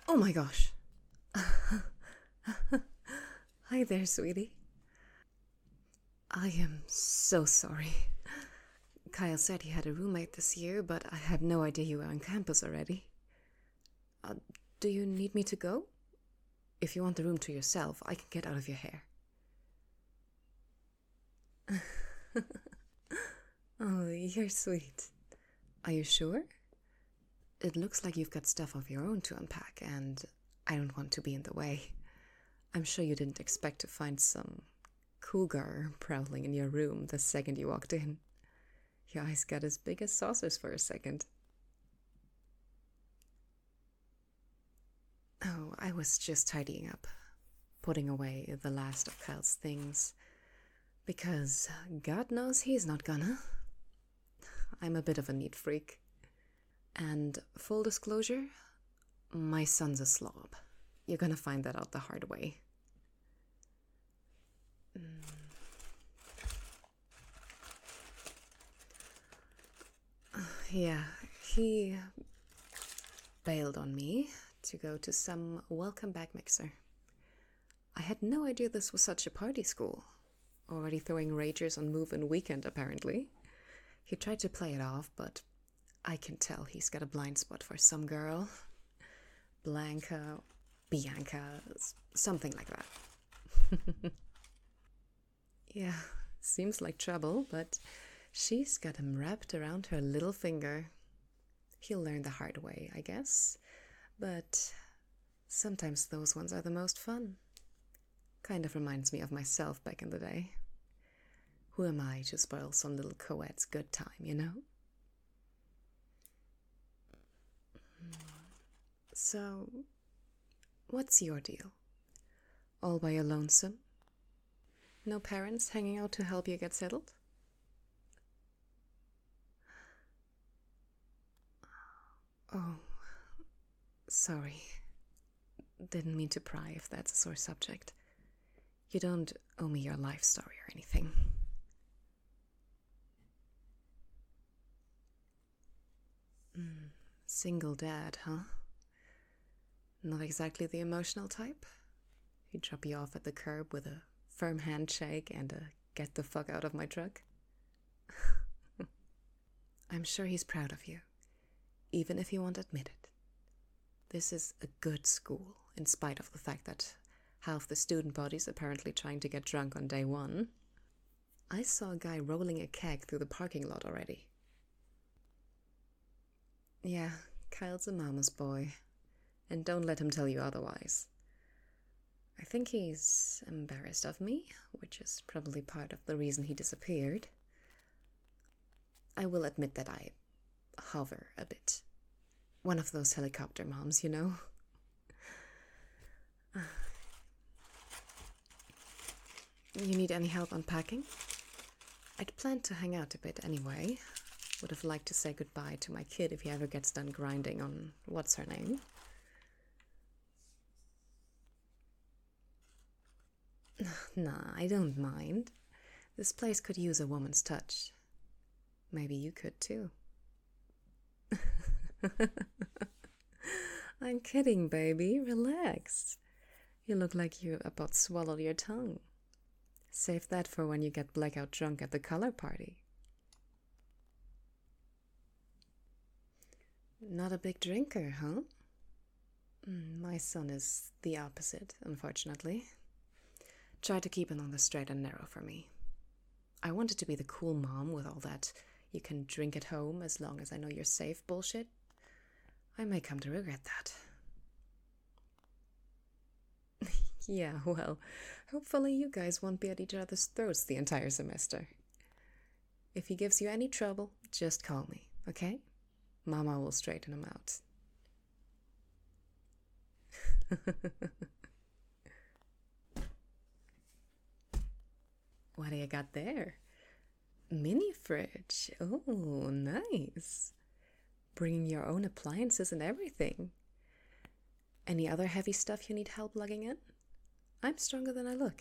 Oh my gosh. Hi there, sweetie. I am so sorry. Kyle said he had a roommate this year, but I had no idea you were on campus already. Uh, do you need me to go? If you want the room to yourself, I can get out of your hair. Oh, you're sweet. Are you sure? It looks like you've got stuff of your own to unpack, and I don't want to be in the way. I'm sure you didn't expect to find some cougar prowling in your room the second you walked in. Your eyes got as big as saucers for a second. Oh, I was just tidying up, putting away the last of Kyle's things. Because God knows he's not gonna. I'm a bit of a neat freak. And full disclosure, my son's a slob. You're gonna find that out the hard way. Yeah, he bailed on me to go to some welcome back mixer. I had no idea this was such a party school. Already throwing ragers on move-in weekend, apparently. He tried to play it off, but I can tell he's got a blind spot for some girl. Blanca, Bianca, something like that. Yeah, seems like trouble, but she's got him wrapped around her little finger. He'll learn the hard way, I guess. But sometimes those ones are the most fun. Kind of reminds me of myself back in the day. Who am I to spoil some little co-ed's good time, you know? So, what's your deal? All by your lonesome? No parents hanging out to help you get settled? Oh, sorry. Didn't mean to pry if that's a sore subject. You don't owe me your life story or anything. Single dad, huh? Not exactly the emotional type? He'd drop you off at the curb with a firm handshake and a get the fuck out of my truck? I'm sure he's proud of you, even if he won't admit it. This is a good school, in spite of the fact that half the student body's apparently trying to get drunk on day one. I saw a guy rolling a keg through the parking lot already. Yeah, Kyle's a mama's boy, and don't let him tell you otherwise. I think he's embarrassed of me, which is probably part of the reason he disappeared. I will admit that I hover a bit. One of those helicopter moms, you know? You need any help unpacking? I'd planned to hang out a bit anyway. Would have liked to say goodbye to my kid if he ever gets done grinding on what's her name. Nah, I don't mind. This place could use a woman's touch. Maybe you could too. I'm kidding, baby. Relax. You look like you about swallowed your tongue. Save that for when you get blackout drunk at the color party. Not a big drinker, huh? My son is the opposite, unfortunately. Try to keep it on the straight and narrow for me. I wanted to be the cool mom with all that you can drink at home as long as I know you're safe bullshit. I may come to regret that. Yeah, well, hopefully you guys won't be at each other's throats the entire semester. If he gives you any trouble, just call me, okay? Mama will straighten him out. What do you got there? Mini fridge. Oh, nice. Bringing your own appliances and everything. Any other heavy stuff you need help lugging in? I'm stronger than I look.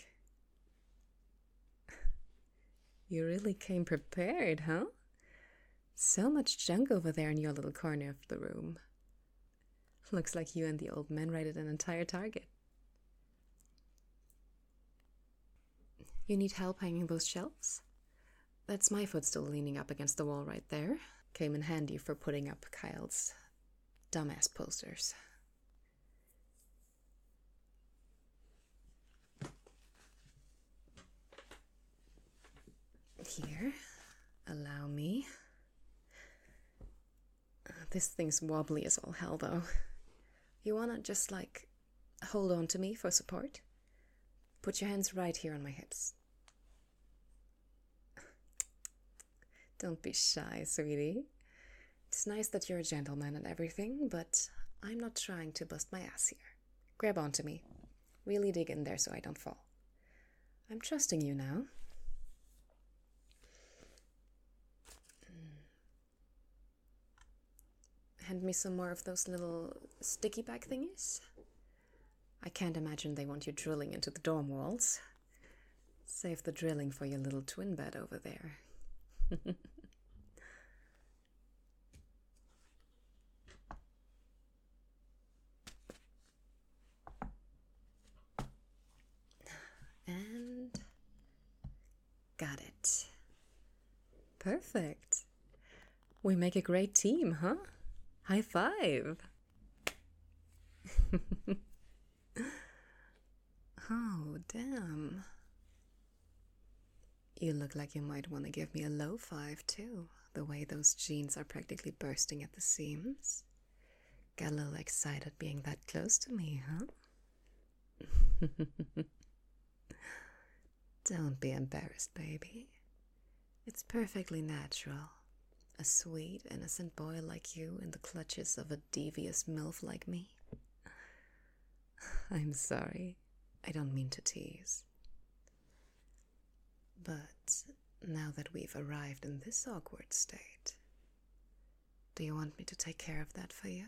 You really came prepared, huh? So much junk over there in your little corner of the room. Looks like you and the old man raided an entire target. You need help hanging those shelves? That's my footstool leaning up against the wall right there. Came in handy for putting up Kyle's dumbass posters. Here, allow me. This thing's wobbly as all hell, though. You wanna just, like, hold on to me for support? Put your hands right here on my hips. Don't be shy, sweetie. It's nice that you're a gentleman and everything, but I'm not trying to bust my ass here. Grab onto me. Really dig in there so I don't fall. I'm trusting you now. Hand me some more of those little sticky back thingies. I can't imagine they want you drilling into the dorm walls. Save the drilling for your little twin bed over there. And got it. Perfect. We make a great team, huh? High five. Oh, damn. You look like you might want to give me a low five, too, the way those jeans are practically bursting at the seams. Got a little excited being that close to me, huh? Don't be embarrassed, baby. It's perfectly natural. A sweet, innocent boy like you in the clutches of a devious MILF like me. I'm sorry. I don't mean to tease. But now that we've arrived in this awkward state, do you want me to take care of that for you?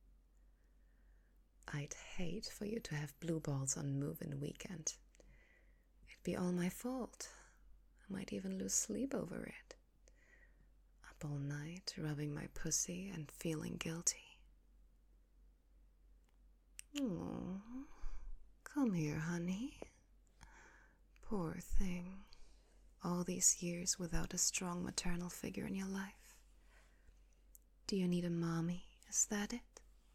I'd hate for you to have blue balls on move-in weekend. It'd be all my fault. I might even lose sleep over it. Up all night, rubbing my pussy and feeling guilty. Oh, come here, honey. Poor thing. All these years without a strong maternal figure in your life. Do you need a mommy? Is that it?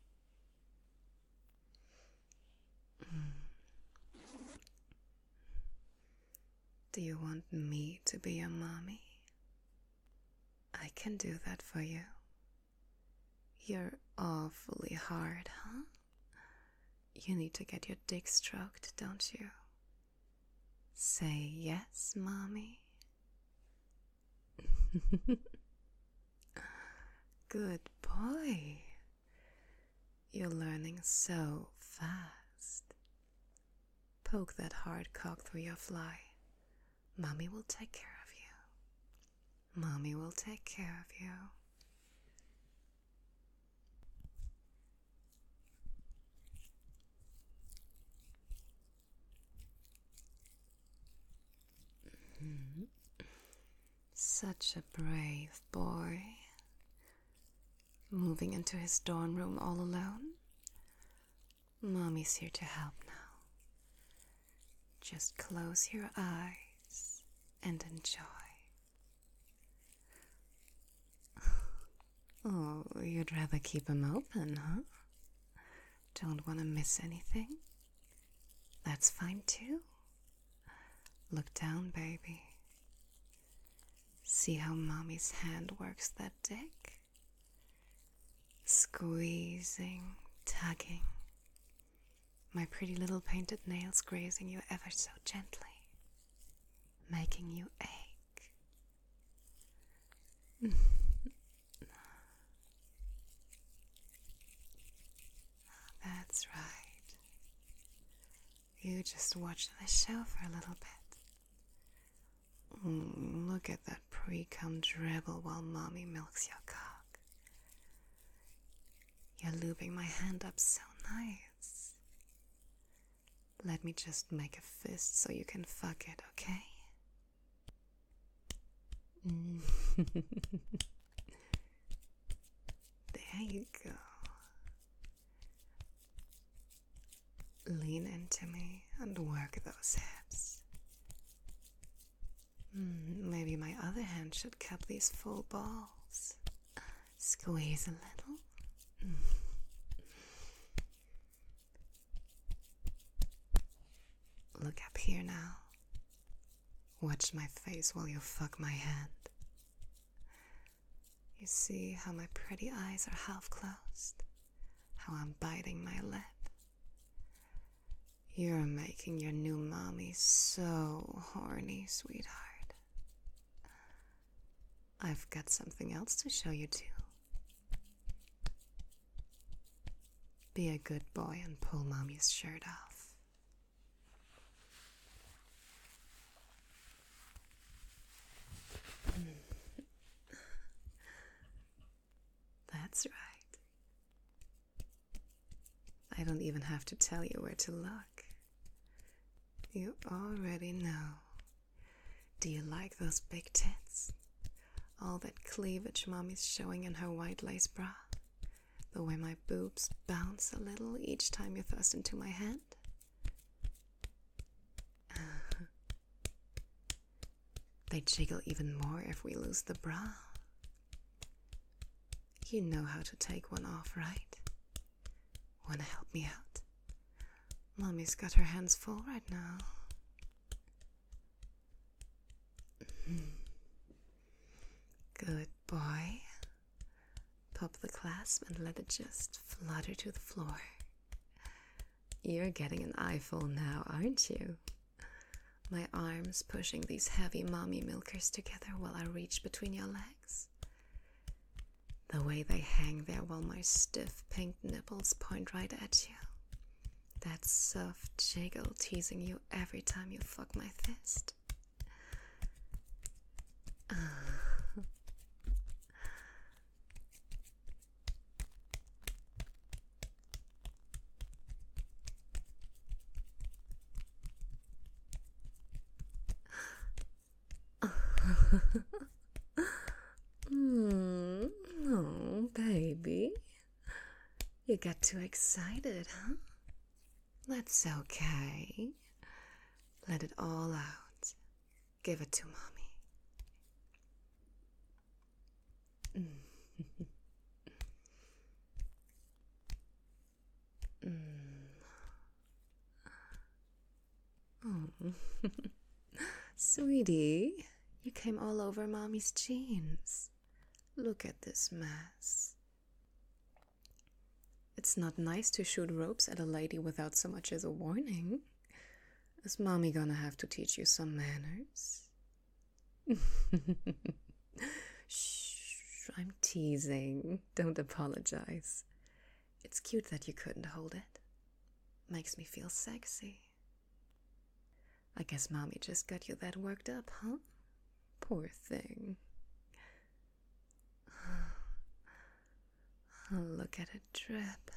Do you want me to be your mommy? I can do that for you. You're awfully hard, huh? You need to get your dick stroked, don't you? Say yes, mommy. Good boy. You're learning so fast. Poke that hard cock through your fly. Mommy will take care of you. Mommy will take care of you. Such a brave boy. Moving into his dorm room all alone. Mommy's here to help now. Just close your eyes and enjoy. Oh, you'd rather keep them open, huh? Don't want to miss anything? That's fine too. Look down, baby. See how mommy's hand works that dick? Squeezing, tugging. My pretty little painted nails grazing you ever so gently, making you ache. That's right. You just watch the show for a little bit. Look at that pre-cum dribble while mommy milks your cock. You're lubing my hand up so nice. Let me just make a fist so you can fuck it, okay? There you go. lean into me and work those hips. Maybe my other hand should cup these full balls. Squeeze a little. Look up here now. Watch my face while you fuck my hand. You see how my pretty eyes are half closed? How I'm biting my lip? You're making your new mommy so horny, sweetheart. I've got something else to show you too. Be a good boy and pull mommy's shirt off. That's right. I don't even have to tell you where to look. You already know. Do you like those big tits? All that cleavage mommy's showing in her white lace bra? The way my boobs bounce a little each time you thrust into my hand? They jiggle even more if we lose the bra. You know how to take one off, right? Wanna help me out? Mommy's got her hands full right now. Good boy. Pop the clasp and let it just flutter to the floor. You're getting an eyeful now, aren't you? My arms pushing these heavy mommy milkers together while I reach between your legs. The way they hang there while my stiff pink nipples point right at you. That soft jiggle teasing you every time you fuck my fist. Oh, baby. You got too excited, huh? That's okay. Let it all out. Give it to mommy. Oh. Sweetie, you came all over mommy's jeans. Look at this mess. It's not nice to shoot ropes at a lady without so much as a warning. Is mommy gonna have to teach you some manners? Shh, I'm teasing. Don't apologize. It's cute that you couldn't hold it. Makes me feel sexy. I guess mommy just got you that worked up, huh? Poor thing. Oh, look at it drip.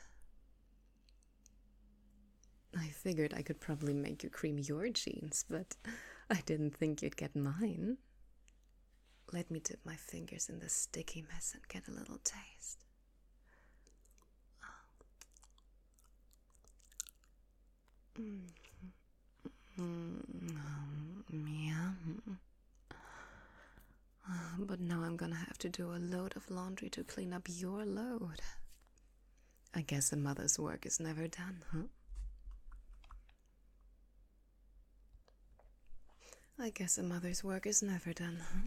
I figured I could probably make you cream your jeans, but I didn't think you'd get mine. Let me dip my fingers in this sticky mess and get a little taste. Yum. But now I'm gonna have to do a load of laundry to clean up your load. I guess a mother's work is never done, huh? I guess a mother's work is never done, huh?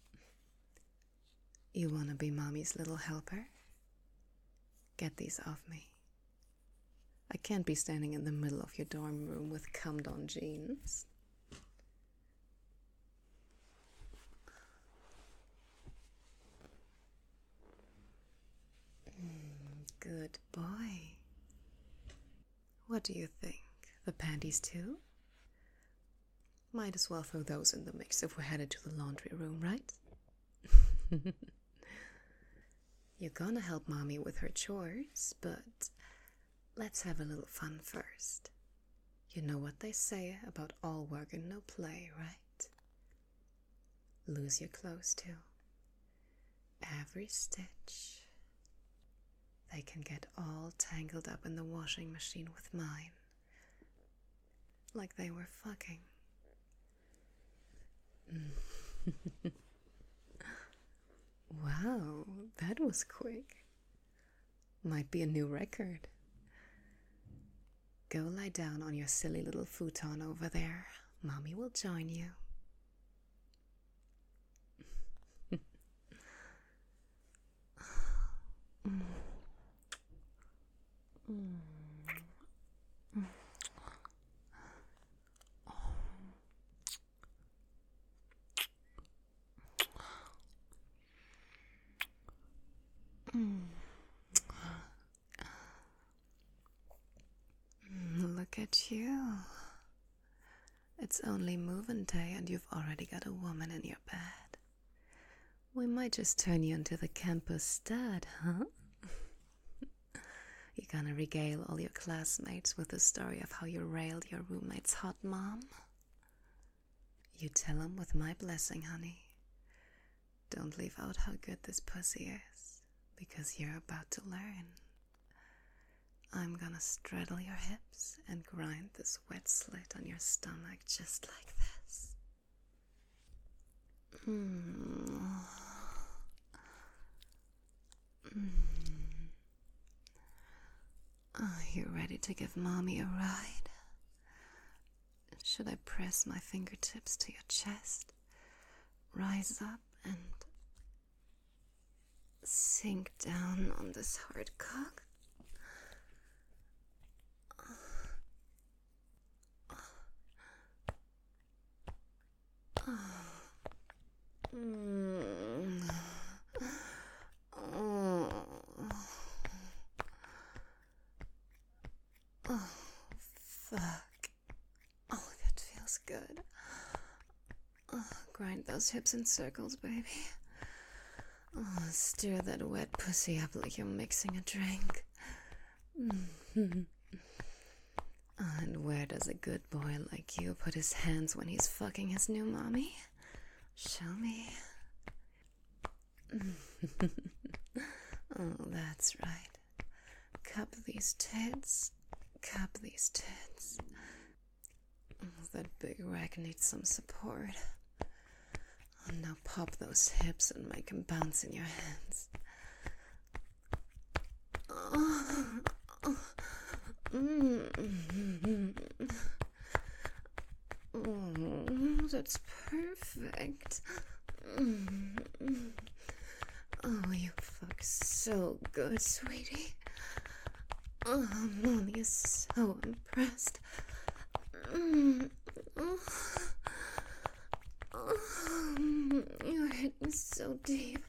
You wanna be mommy's little helper? Get these off me. I can't be standing in the middle of your dorm room with cummed-on jeans. Good boy. What do you think? The panties too? Might as well throw those in the mix if we're headed to the laundry room, right? You're gonna help mommy with her chores, but let's have a little fun first. You know what they say about all work and no play, right? Lose your clothes too. Every stitch. They can get all tangled up in the washing machine with mine, like they were fucking. Wow, that was quick. Might be a new record. Go lie down on your silly little futon over there. Mommy will join you. Look at you. It's only move-in day and you've already got a woman in your bed. We might just turn you into the campus stud, huh? You're gonna regale all your classmates with the story of how you railed your roommate's hot mom? You tell 'em with my blessing, honey. Don't leave out how good this pussy is, because you're about to learn. I'm gonna straddle your hips and grind this wet slit on your stomach just like this. Oh, you ready to give mommy a ride? Should I press my fingertips to your chest, rise up and sink down on this hard cock? Oh, fuck. Oh, that feels good. Grind those hips in circles, baby. Stir that wet pussy up like you're mixing a drink. And where does a good boy like you put his hands when he's fucking his new mommy? Show me. Oh, that's right. Cup these tits. Cup these tits. That big rack needs some support. Now pop those hips and make them bounce in your hands. That's perfect. Oh, you fuck so good, sweetie. Oh, Mommy is so impressed. You're hitting so deep.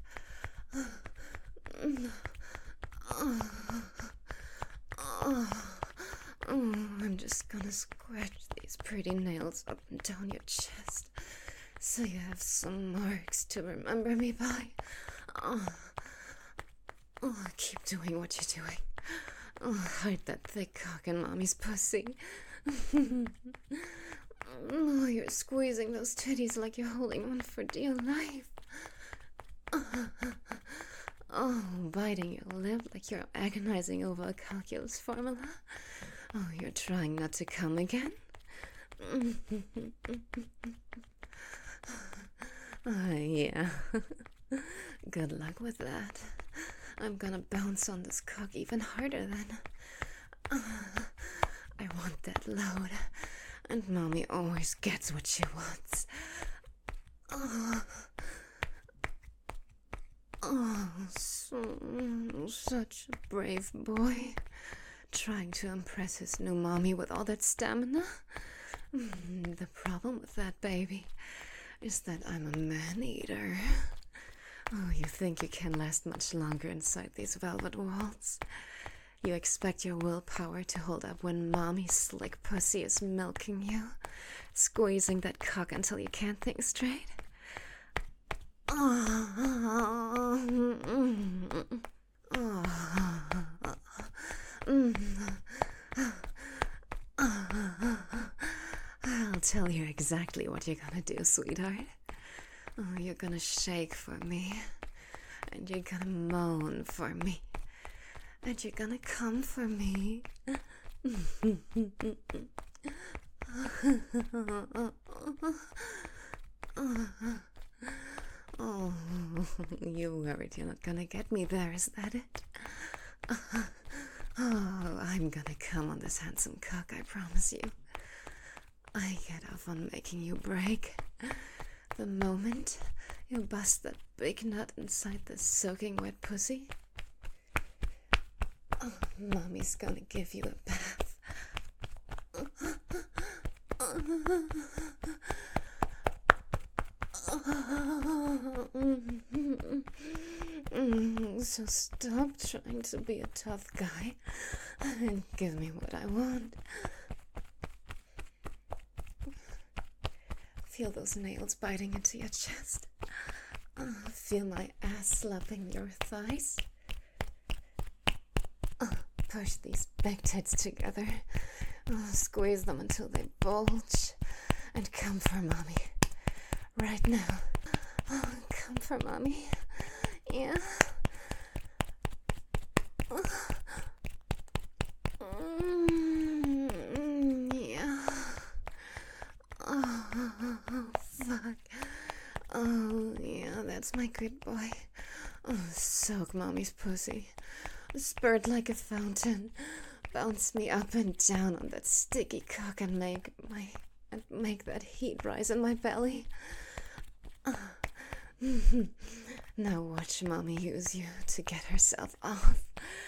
I'm just gonna scratch these pretty nails up and down your chest so you have some marks to remember me by. Keep doing what you're doing. Hide that thick cock in Mommy's pussy. You're squeezing those titties like you're holding on for dear life. Biting your lip like you're agonizing over a calculus formula. You're trying not to come again? Yeah. Good luck with that. I'm gonna bounce on this cock even harder then. I want that load, and Mommy always gets what she wants. Such a brave boy, trying to impress his new mommy with all that stamina. The problem with that, baby, is that I'm a man-eater. You think you can last much longer inside these velvet walls? You expect your willpower to hold up when Mommy's slick pussy is milking you, squeezing that cock until you can't think straight? I'll tell you exactly what you're gonna do, sweetheart. You're gonna shake for me, and you're gonna moan for me, and you're gonna come for me. Oh, you worried you're not gonna get me there, is that it? Oh, I'm gonna come on this handsome cock, I promise you. I get off on making you break. The moment you bust that big nut inside this soaking wet pussy. Oh, Mommy's gonna give you a bath. So stop trying to be a tough guy and give me what I want. Feel those nails biting into your chest. Feel my ass slapping your thighs. Push these big tits together. Squeeze them until they bulge. And come for Mommy. Right now. Come for Mommy. Yeah. Yeah. Oh, fuck. Oh, yeah, that's my good boy. Oh, soak Mommy's pussy. Spurt like a fountain. Bounce me up and down on that sticky cock and make that heat rise in my belly. Now watch Mommy use you to get herself off.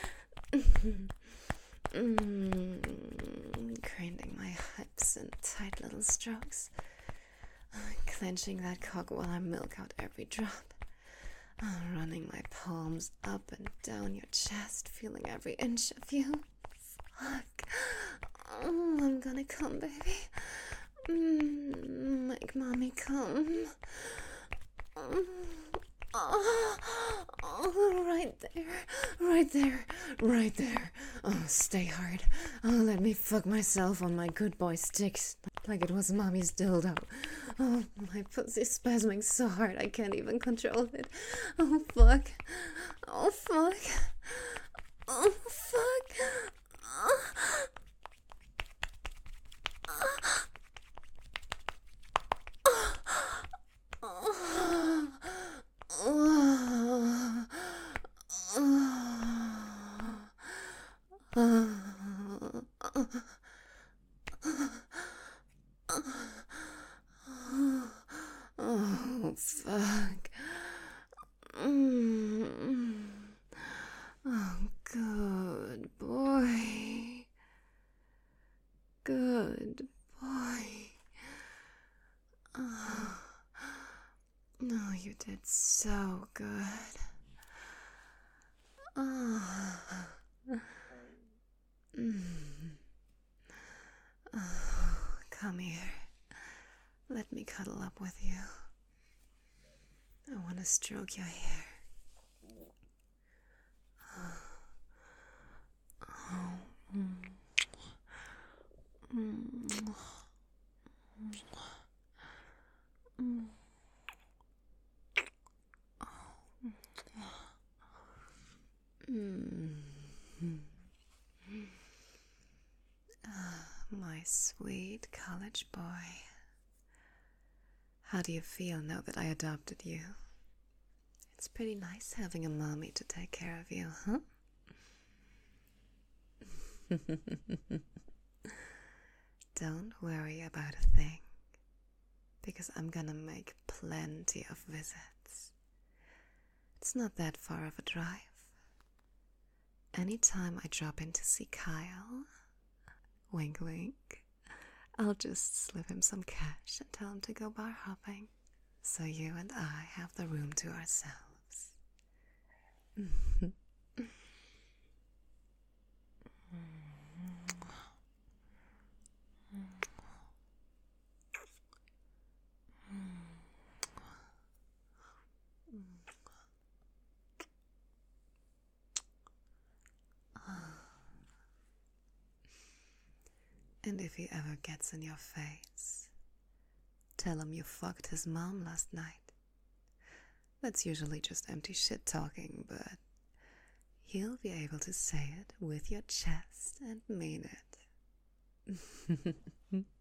Grinding my hips in tight little strokes. Clenching that cock while I milk out every drop. Running my palms up and down your chest, feeling every inch of you. Fuck. Oh, I'm gonna come, baby. Make Mommy come. Oh, right there. Oh, stay hard. Oh, let me fuck myself on my good boy sticks like it was Mommy's dildo. Oh, my pussy's spasming so hard I can't even control it. Oh, fuck. Oh, fuck. Oh, fuck. Oh, fuck. Oh, good boy. Good boy. Oh, you did so good. Oh. Oh, come here. Let me cuddle up with you. I want to stroke your hair. My sweet college boy. How do you feel now that I adopted you? It's pretty nice having a mommy to take care of you, huh? Don't worry about a thing, because I'm gonna make plenty of visits. It's not that far of a drive. Anytime I drop in to see Kyle, wink wink, I'll just slip him some cash and tell him to go bar hopping, so you and I have the room to ourselves. And if he ever gets in your face, tell him you fucked his mom last night. That's usually just empty shit talking, but he'll be able to say it with your chest and mean it.